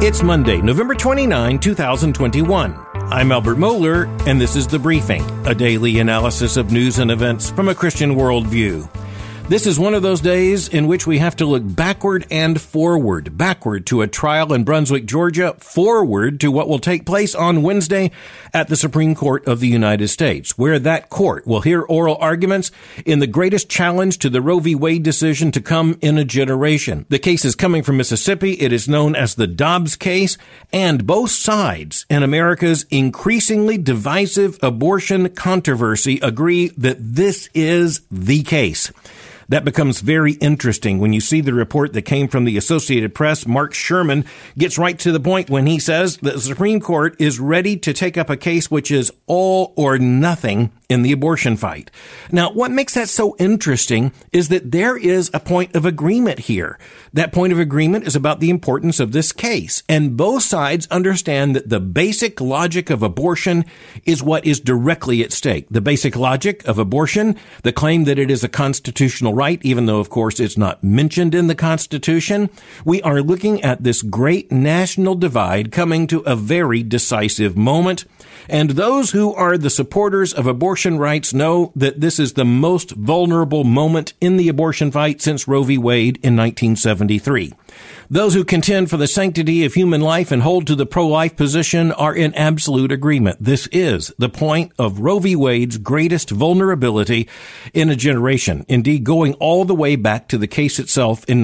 It's Monday, November 29, 2021. I'm Albert Mohler, and this is The Briefing, a daily analysis of news and events from a Christian worldview. This is one of those days in which we have to look backward and forward. Backward to a trial in Brunswick, Georgia. Forward to what will take place on Wednesday at the Supreme Court of the United States, where that court will hear oral arguments in the greatest challenge to the Roe v. Wade decision to come in a generation. The case is coming from Mississippi. It is known as the Dobbs case, and both sides in America's increasingly divisive abortion controversy agree that this is the case. That becomes very interesting when you see the report that came from the Associated Press. Mark Sherman gets right to the point when he says that the Supreme Court is ready to take up a case which is all or nothing in the abortion fight. Now, what makes that so interesting is that there is a point of agreement here. That point of agreement is about the importance of this case, and both sides understand that the basic logic of abortion is what is directly at stake. The basic logic of abortion, the claim that it is a constitutional right, even though, of course, it's not mentioned in the Constitution. We are looking at this great national divide coming to a very decisive moment. And those who are the supporters of abortion rights know that this is the most vulnerable moment in the abortion fight since Roe v. Wade in 1973. Those who contend for the sanctity of human life and hold to the pro-life position are in absolute agreement. This is the point of Roe v. Wade's greatest vulnerability in a generation, indeed going all the way back to the case itself in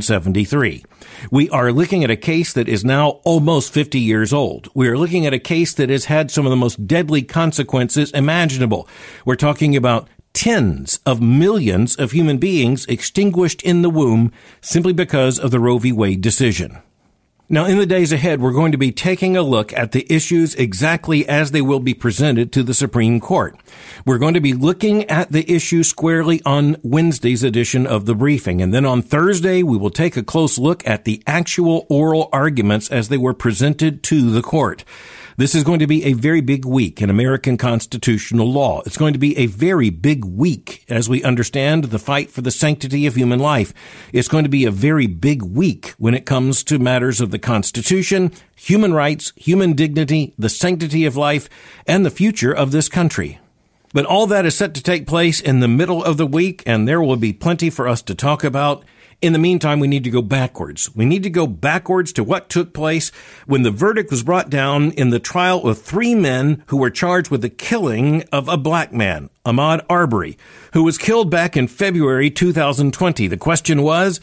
1973. We are looking at a case that is now almost 50 years old. We are looking at a case that has had some of the most deadly consequences imaginable. We're talking about tens of millions of human beings extinguished in the womb simply because of the Roe v. Wade decision. Now, in the days ahead, we're going to be taking a look at the issues exactly as they will be presented to the Supreme Court. We're going to be looking at the issue squarely on Wednesday's edition of The Briefing. And then on Thursday, we will take a close look at the actual oral arguments as they were presented to the court. This is going to be a very big week in American constitutional law. It's going to be a very big week as we understand the fight for the sanctity of human life. It's going to be a very big week when it comes to matters of the Constitution, human rights, human dignity, the sanctity of life, and the future of this country. But all that is set to take place in the middle of the week, and there will be plenty for us to talk about. In the meantime, we need to go backwards. We need to go backwards to what took place when the verdict was brought down in the trial of three men who were charged with the killing of a black man, Ahmaud Arbery, who was killed back in February 2020. The question was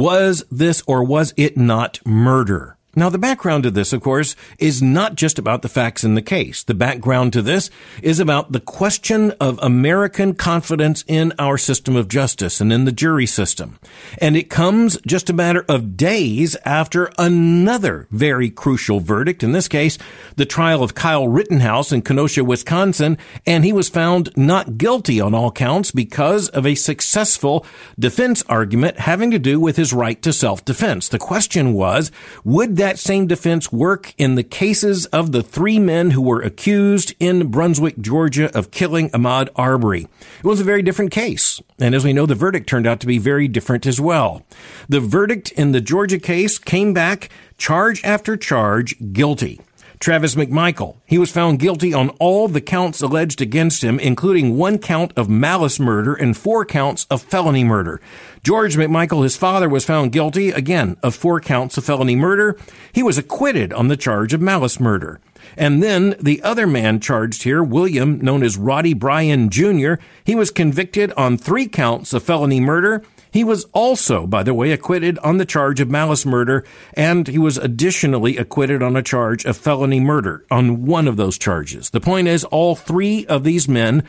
this or was it not murder? Now, the background to this, of course, is not just about the facts in the case. The background to this is about the question of American confidence in our system of justice and in the jury system. And it comes just a matter of days after another very crucial verdict, in this case, the trial of Kyle Rittenhouse in Kenosha, Wisconsin, and he was found not guilty on all counts because of a successful defense argument having to do with his right to self-defense. The question was, would that same defense work in the cases of the three men who were accused in Brunswick, Georgia, of killing Ahmaud Arbery? It was a very different case. And as we know, the verdict turned out to be very different as well. The verdict in the Georgia case came back, charge after charge, guilty. Travis McMichael, he was found guilty on all the counts alleged against him, including one count of malice murder and 4 counts of felony murder. George McMichael, his father, was found guilty, again, of 4 counts of felony murder. He was acquitted on the charge of malice murder. And then the other man charged here, William, known as Roddy Bryan Jr., he was convicted on 3 counts of felony murder. He was also, by the way, acquitted on the charge of malice murder, and he was additionally acquitted on a charge of felony murder on one of those charges. The point is, all three of these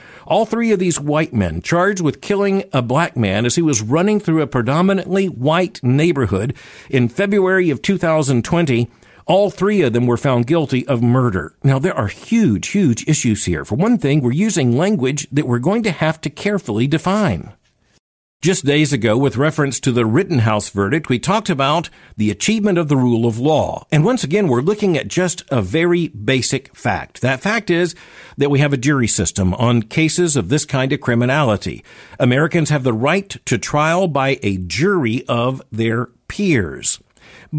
white men charged with killing a black man as he was running through a predominantly white neighborhood in February of 2020, all 3 of them were found guilty of murder. Now, there are huge issues here. For one thing, we're using language that we're going to have to carefully define. Just days ago, with reference to the Rittenhouse verdict, we talked about the achievement of the rule of law. And once again, we're looking at just a very basic fact. That fact is that we have a jury system on cases of this kind of criminality. Americans have the right to trial by a jury of their peers. But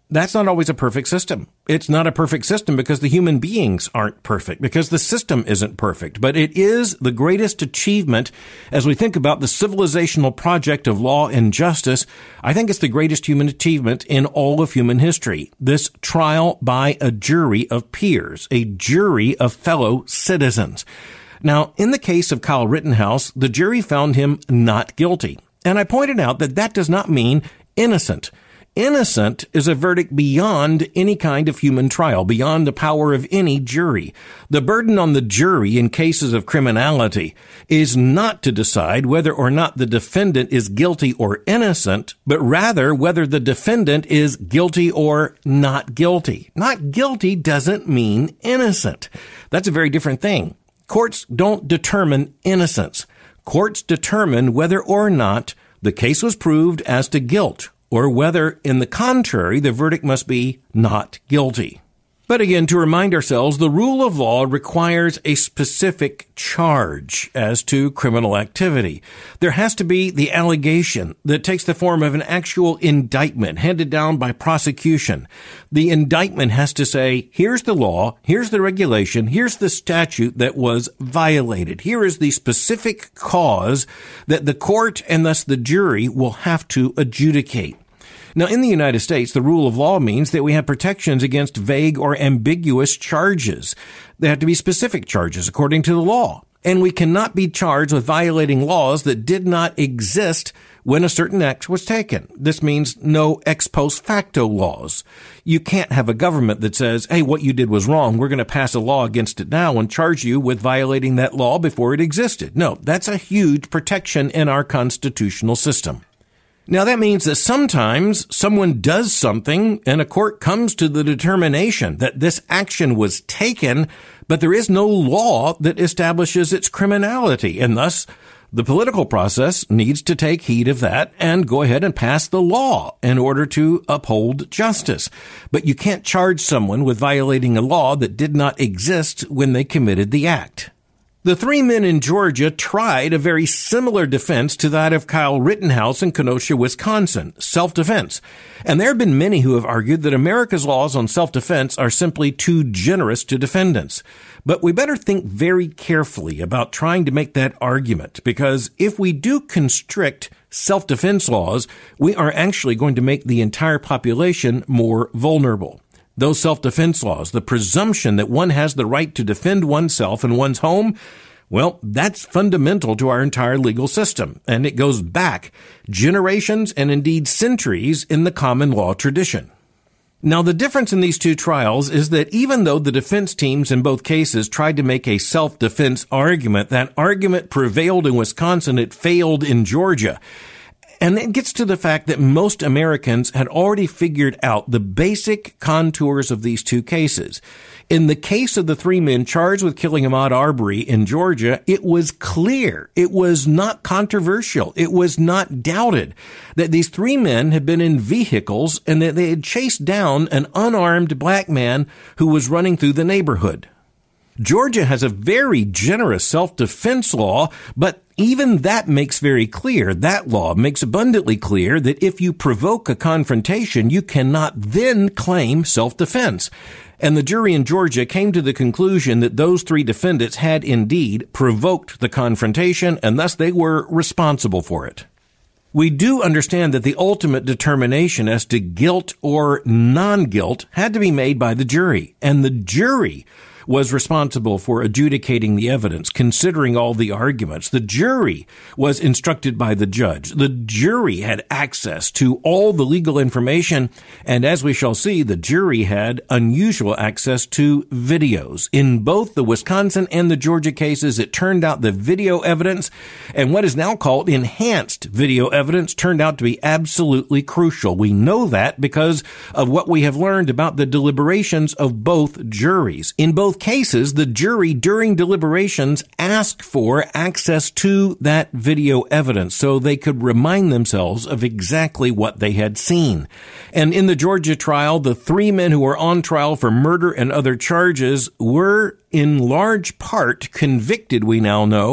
that's not always a perfect system. It's not a perfect system because the human beings aren't perfect, because the system isn't perfect. But it is the greatest achievement as we think about the civilizational project of law and justice. I think it's the greatest human achievement in all of human history. This trial by a jury of peers, a jury of fellow citizens. Now, in the case of Kyle Rittenhouse, the jury found him not guilty. And I pointed out that that does not mean innocent. Innocent is a verdict beyond any kind of human trial, beyond the power of any jury. The burden on the jury in cases of criminality is not to decide whether or not the defendant is guilty or innocent, but rather whether the defendant is guilty or not guilty. Not guilty doesn't mean innocent. That's a very different thing. Courts don't determine innocence. Courts determine whether or not the case was proved as to guilt, or whether, in the contrary, the verdict must be not guilty. But again, to remind ourselves, the rule of law requires a specific charge as to criminal activity. There has to be the allegation that takes the form of an actual indictment handed down by prosecution. The indictment has to say, here's the law, here's the regulation, here's the statute that was violated. Here is the specific cause that the court and thus the jury will have to adjudicate. Now, in the United States, the rule of law means that we have protections against vague or ambiguous charges. They have to be specific charges according to the law. And we cannot be charged with violating laws that did not exist when a certain act was taken. This means no ex post facto laws. You can't have a government that says, hey, what you did was wrong. We're going to pass a law against it now and charge you with violating that law before it existed. No, that's a huge protection in our constitutional system. Now, that means that sometimes someone does something and a court comes to the determination that this action was taken, but there is no law that establishes its criminality. And thus, the political process needs to take heed of that and go ahead and pass the law in order to uphold justice. But you can't charge someone with violating a law that did not exist when they committed the act. The three men in Georgia tried a very similar defense to that of Kyle Rittenhouse in Kenosha, Wisconsin, self-defense. And there have been many who have argued that America's laws on self-defense are simply too generous to defendants. But we better think very carefully about trying to make that argument, because if we do constrict self-defense laws, we are actually going to make the entire population more vulnerable. Those self-defense laws, the presumption that one has the right to defend oneself and one's home, well, that's fundamental to our entire legal system, and it goes back generations and indeed centuries in the common law tradition. Now, the difference in these two trials is that even though the defense teams in both cases tried to make a self-defense argument, that argument prevailed in Wisconsin, it failed in Georgia. And it gets to the fact that most Americans had already figured out the basic contours of these two cases. In the case of the three men charged with killing Ahmaud Arbery in Georgia, it was clear, it was not controversial, it was not doubted that these three men had been in vehicles and that they had chased down an unarmed black man who was running through the neighborhood. Georgia has a very generous self-defense law, but even that makes very clear, that law makes abundantly clear that if you provoke a confrontation, you cannot then claim self-defense. And the jury in Georgia came to the conclusion that those three defendants had indeed provoked the confrontation, and thus they were responsible for it. We do understand that the ultimate determination as to guilt or non-guilt had to be made by the jury, and the jury was responsible for adjudicating the evidence, considering all the arguments. The jury was instructed by the judge. The jury had access to all the legal information, and as we shall see, the jury had unusual access to videos. In both the Wisconsin and the Georgia cases, it turned out the video evidence and what is now called enhanced video evidence turned out to be absolutely crucial. We know that because of what we have learned about the deliberations of both juries. In both cases, the jury during deliberations asked for access to that video evidence so they could remind themselves of exactly what they had seen. And in the Georgia trial, the three men who were on trial for murder and other charges were in large part convicted, we now know,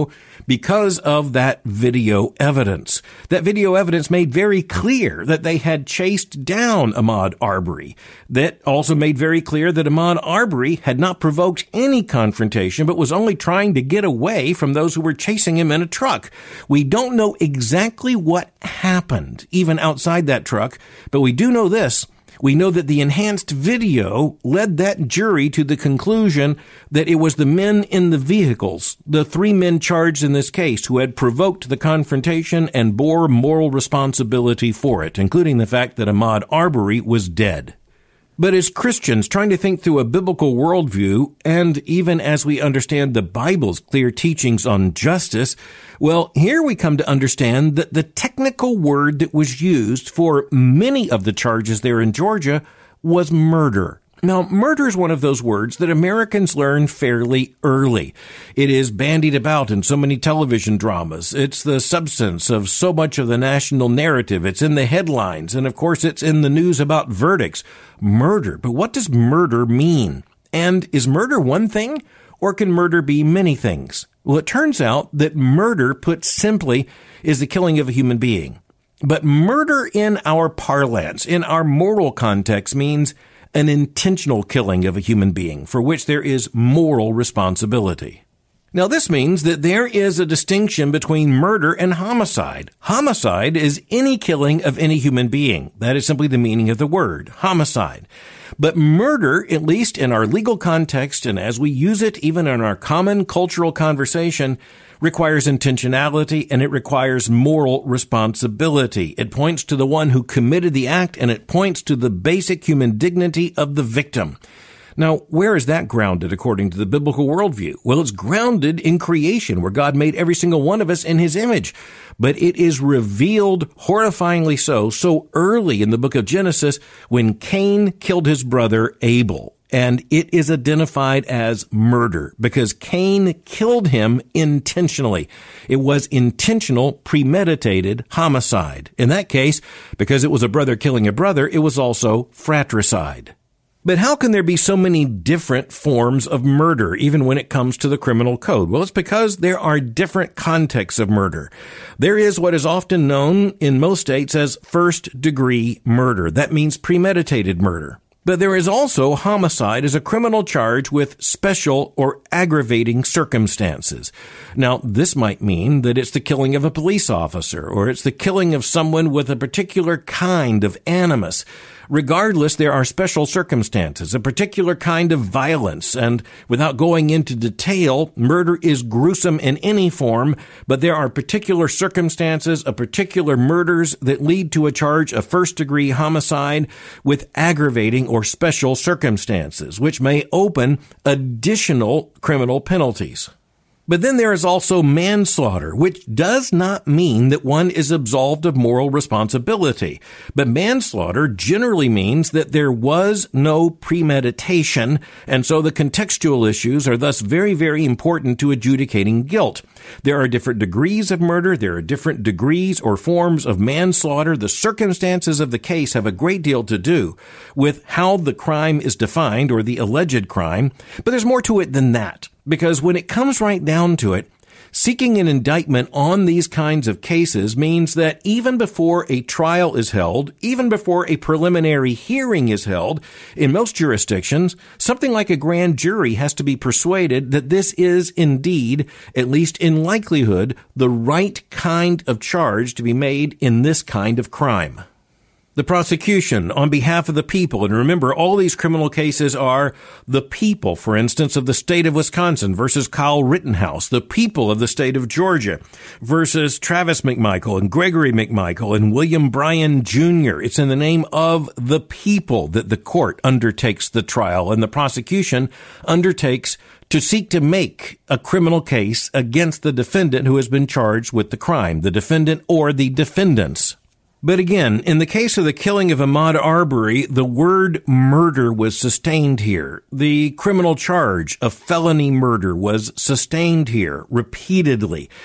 because of that video evidence. That video evidence made very clear that they had chased down Ahmaud Arbery. That also made very clear that Ahmaud Arbery had not provoked any confrontation, but was only trying to get away from those who were chasing him in a truck. We don't know exactly what happened, even outside that truck, but we do know this. We know that the enhanced video led that jury to the conclusion that it was the men in the vehicles, the 3 men charged in this case, who had provoked the confrontation and bore moral responsibility for it, including the fact that Ahmaud Arbery was dead. But as Christians trying to think through a biblical worldview, and even as we understand the Bible's clear teachings on justice, well, here we come to understand that the technical word that was used for many of the charges there in Georgia was murder. Now, murder is one of those words that Americans learn fairly early. It is bandied about in so many television dramas. It's the substance of so much of the national narrative. It's in the headlines. And of course, it's in the news about verdicts. Murder. But what does murder mean? And is murder one thing, or can murder be many things? Well, it turns out that murder, put simply, is the killing of a human being. But murder in our parlance, in our moral context, means an intentional killing of a human being for which there is moral responsibility. Now, this means that there is a distinction between murder and homicide. Homicide is any killing of any human being. That is simply the meaning of the word, homicide. But murder, at least in our legal context and as we use it even in our common cultural conversation, requires intentionality and it requires moral responsibility. It points to the one who committed the act and it points to the basic human dignity of the victim. Now, where is that grounded according to the biblical worldview? Well, it's grounded in creation, where God made every single one of us in his image. But it is revealed horrifyingly so early in the book of Genesis when Cain killed his brother Abel. And it is identified as murder because Cain killed him intentionally. It was intentional, premeditated homicide. In that case, because it was a brother killing a brother, it was also fratricide. But how can there be so many different forms of murder, even when it comes to the criminal code? Well, it's because there are different contexts of murder. There is what is often known in most states as first-degree murder. That means premeditated murder. But there is also homicide as a criminal charge with special or aggravating circumstances. Now, this might mean that it's the killing of a police officer, or it's the killing of someone with a particular kind of animus. Regardless, there are special circumstances, a particular kind of violence, and without going into detail, murder is gruesome in any form, but there are particular circumstances, particular murders that lead to a charge of first-degree homicide with aggravating or special circumstances, which may open additional criminal penalties. But then there is also manslaughter, which does not mean that one is absolved of moral responsibility. But manslaughter generally means that there was no premeditation, and so the contextual issues are thus very, very important to adjudicating guilt. There are different degrees of murder. There are different degrees or forms of manslaughter. The circumstances of the case have a great deal to do with how the crime is defined or the alleged crime. But there's more to it than that. Because when it comes right down to it, seeking an indictment on these kinds of cases means that even before a trial is held, even before a preliminary hearing is held, in most jurisdictions, something like a grand jury has to be persuaded that this is indeed, at least in likelihood, the right kind of charge to be made in this kind of crime. The prosecution on behalf of the people, and remember, all these criminal cases are the people, for instance, of the state of Wisconsin versus Kyle Rittenhouse, the people of the state of Georgia versus Travis McMichael and Gregory McMichael and William Bryan Jr. It's in the name of the people that the court undertakes the trial, and the prosecution undertakes to seek to make a criminal case against the defendant who has been charged with the crime, the defendant or the defendants. But again, in the case of the killing of Ahmaud Arbery, the word murder was sustained here. The criminal charge of felony murder was sustained here repeatedly.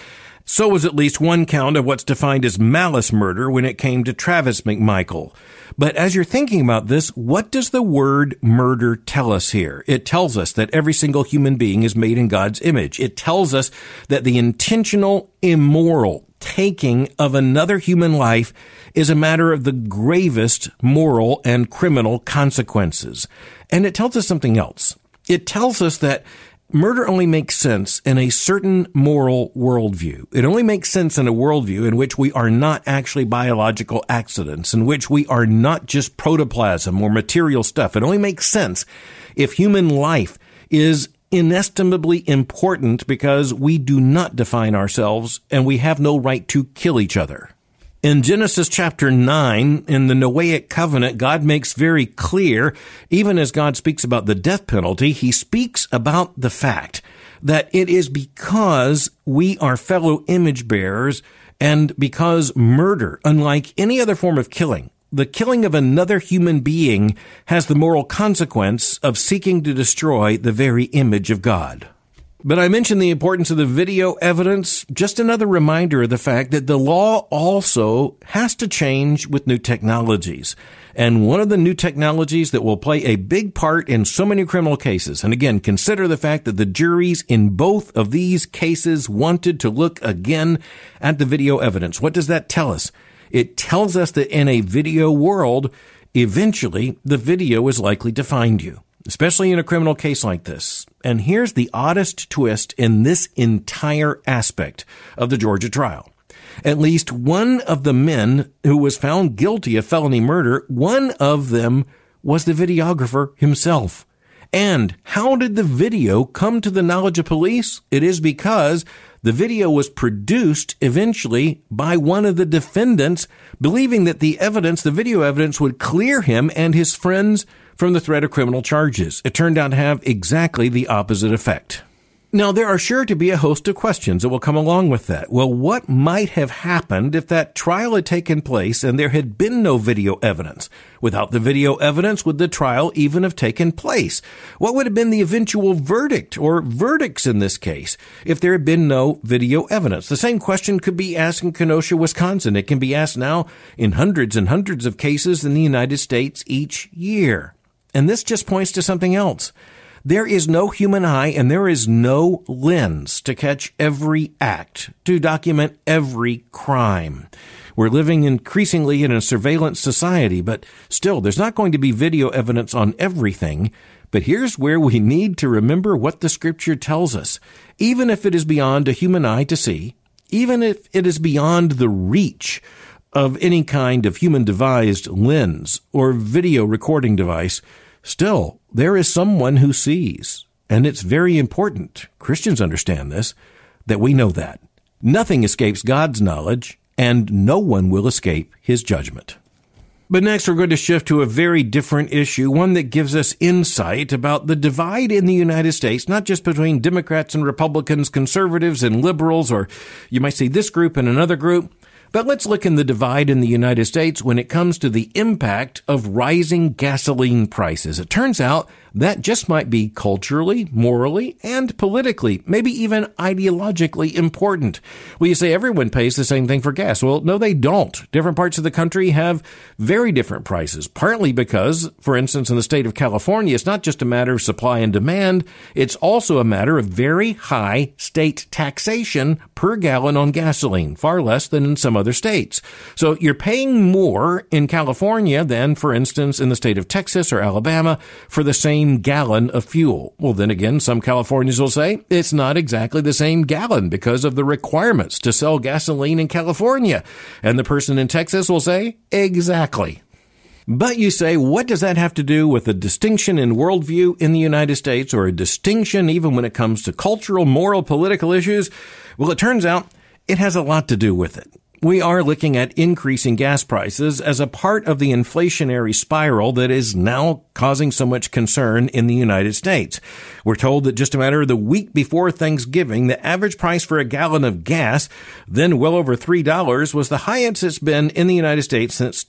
So was at least one count of what's defined as malice murder when it came to Travis McMichael. But as you're thinking about this, what does the word murder tell us here? It tells us that every single human being is made in God's image. It tells us that the intentional, immoral taking of another human life is a matter of the gravest moral and criminal consequences. And it tells us something else. It tells us that murder only makes sense in a certain moral worldview. It only makes sense in a worldview in which we are not actually biological accidents, in which we are not just protoplasm or material stuff. It only makes sense if human life is inestimably important because we do not define ourselves and we have no right to kill each other. In Genesis chapter 9, in the Noahic covenant, God makes very clear, even as God speaks about the death penalty, he speaks about the fact that it is because we are fellow image bearers and because murder, unlike any other form of killing, the killing of another human being has the moral consequence of seeking to destroy the very image of God. But I mentioned the importance of the video evidence, just another reminder of the fact that the law also has to change with new technologies. And one of the new technologies that will play a big part in so many criminal cases, and again, consider the fact that the juries in both of these cases wanted to look again at the video evidence. What does that tell us? It tells us that in a video world, eventually the video is likely to find you, especially in a criminal case like this. And here's the oddest twist in this entire aspect of the Georgia trial. At least one of the men who was found guilty of felony murder, one of them was the videographer himself. And how did the video come to the knowledge of police? It is because the video was produced eventually by one of the defendants, believing that the video evidence would clear him and his friends from the threat of criminal charges. It turned out to have exactly the opposite effect. Now, there are sure to be a host of questions that will come along with that. Well, what might have happened if that trial had taken place and there had been no video evidence? Without the video evidence, would the trial even have taken place? What would have been the eventual verdict or verdicts in this case if there had been no video evidence? The same question could be asked in Kenosha, Wisconsin. It can be asked now in hundreds and hundreds of cases in the United States each year. And this just points to something else. There is no human eye and there is no lens to catch every act, to document every crime. We're living increasingly in a surveillance society, but still, there's not going to be video evidence on everything. But here's where we need to remember what the Scripture tells us. Even if it is beyond a human eye to see, even if it is beyond the reach of any kind of human-devised lens or video recording device, still, there is someone who sees. And it's very important, Christians understand this, that we know that. Nothing escapes God's knowledge, and no one will escape his judgment. But next, we're going to shift to a very different issue, one that gives us insight about the divide in the United States, not just between Democrats and Republicans, conservatives and liberals, or you might say this group and another group. But let's look in the divide in the United States when it comes to the impact of rising gasoline prices. It turns out that just might be culturally, morally, and politically, maybe even ideologically important. Well, you say everyone pays the same thing for gas. Well, no, they don't. Different parts of the country have very different prices, partly because, for instance, in the state of California, it's not just a matter of supply and demand. It's also a matter of very high state taxation per gallon on gasoline, far less than in some other states. So you're paying more in California than, for instance, in the state of Texas or Alabama for the same gallon of fuel. Well, then again, some Californians will say it's not exactly the same gallon because of the requirements to sell gasoline in California. And the person in Texas will say, exactly. But you say, what does that have to do with a distinction in worldview in the United States, or a distinction even when it comes to cultural, moral, political issues? Well, it turns out it has a lot to do with it. We are looking at increasing gas prices as a part of the inflationary spiral that is now causing so much concern in the United States. We're told that just a matter of the week before Thanksgiving, the average price for a gallon of gas, then well over $3, was the highest it's been in the United States since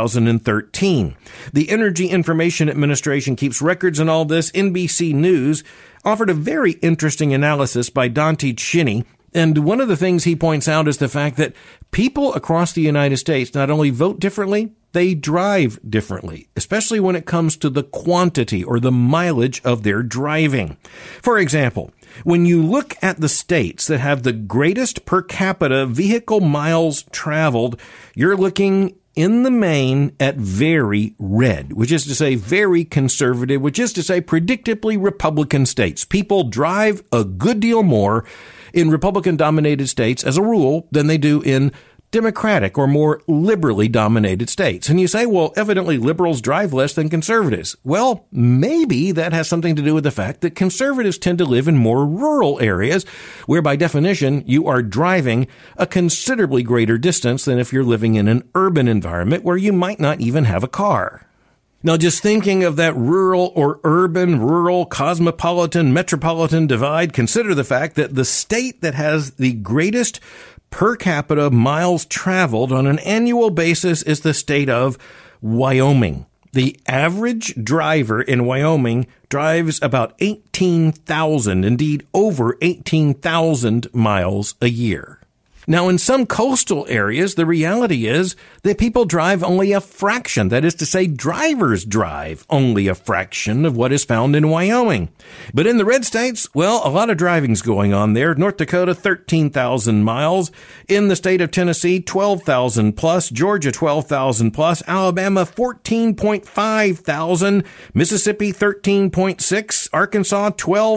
2013. The Energy Information Administration keeps records on all this. NBC News offered a very interesting analysis by Dante Cheney. And one of the things he points out is the fact that people across the United States not only vote differently, they drive differently, especially when it comes to the quantity or the mileage of their driving. For example, when you look at the states that have the greatest per capita vehicle miles traveled, you're looking in the main at very red, which is to say very conservative, which is to say predictably Republican states. People drive a good deal more in Republican-dominated states as a rule than they do in Democratic or more liberally dominated states. And you say, well, evidently liberals drive less than conservatives. Well, maybe that has something to do with the fact that conservatives tend to live in more rural areas where by definition you are driving a considerably greater distance than if you're living in an urban environment where you might not even have a car. Now, just thinking of that rural or urban, rural, cosmopolitan, metropolitan divide, consider the fact that the state that has the greatest per capita miles traveled on an annual basis is the state of Wyoming. The average driver in Wyoming drives about 18,000, indeed over 18,000 miles a year. Now, in some coastal areas, the reality is that people drive only a fraction. That is to say, drivers drive only a fraction of what is found in Wyoming. But in the red states, well, a lot of driving's going on there. North Dakota, 13,000 miles. In the state of Tennessee, 12,000 plus. Georgia, 12,000 plus. Alabama, 14.5 thousand. Mississippi, 13.6. Arkansas,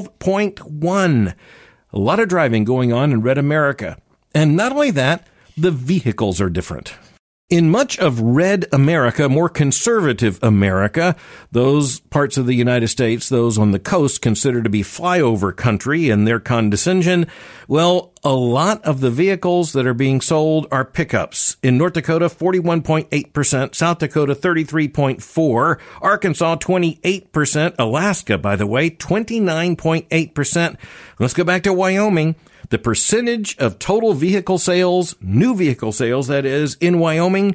12.1. A lot of driving going on in red America. And not only that, the vehicles are different. In much of red America, more conservative America, those parts of the United States, those on the coast considered to be flyover country in their condescension, well, a lot of the vehicles that are being sold are pickups. In North Dakota, 41.8%, South Dakota, 33.4%, Arkansas, 28%, Alaska, by the way, 29.8%. Let's go back to Wyoming. The percentage of total vehicle sales, new vehicle sales, that is, in Wyoming,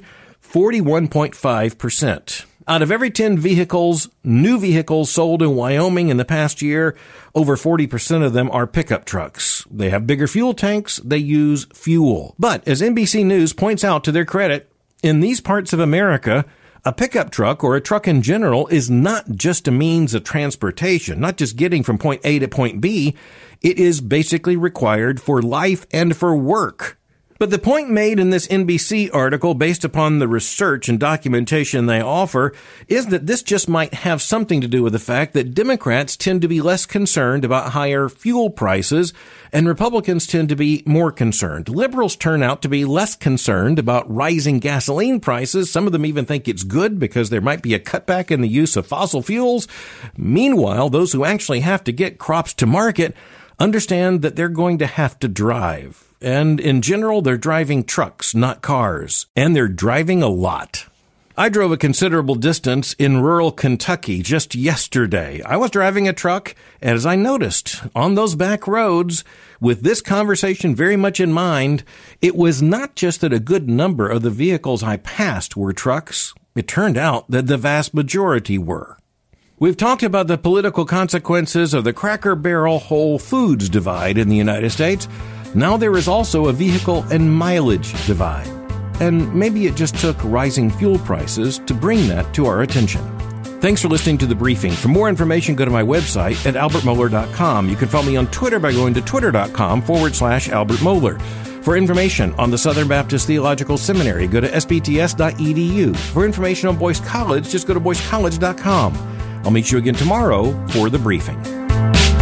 41.5%. Out of every 10 vehicles, new vehicles sold in Wyoming in the past year, over 40% of them are pickup trucks. They have bigger fuel tanks. They use fuel. But as NBC News points out to their credit, in these parts of America, a pickup truck or a truck in general is not just a means of transportation, not just getting from point A to point B. It is basically required for life and for work. But the point made in this NBC article, based upon the research and documentation they offer, is that this just might have something to do with the fact that Democrats tend to be less concerned about higher fuel prices, and Republicans tend to be more concerned. Liberals turn out to be less concerned about rising gasoline prices. Some of them even think it's good because there might be a cutback in the use of fossil fuels. Meanwhile, those who actually have to get crops to market understand that they're going to have to drive. And in general, they're driving trucks, not cars. And they're driving a lot. I drove a considerable distance in rural Kentucky just yesterday. I was driving a truck, and as I noticed on those back roads, with this conversation very much in mind, it was not just that a good number of the vehicles I passed were trucks. It turned out that the vast majority were. We've talked about the political consequences of the Cracker Barrel Whole Foods divide in the United States. Now there is also a vehicle and mileage divide. And maybe it just took rising fuel prices to bring that to our attention. Thanks for listening to The Briefing. For more information, go to my website at albertmohler.com. You can follow me on Twitter by going to twitter.com/Albert Mohler. For information on the Southern Baptist Theological Seminary, go to sbts.edu. For information on Boyce College, just go to boycecollege.com. I'll meet you again tomorrow for The Briefing.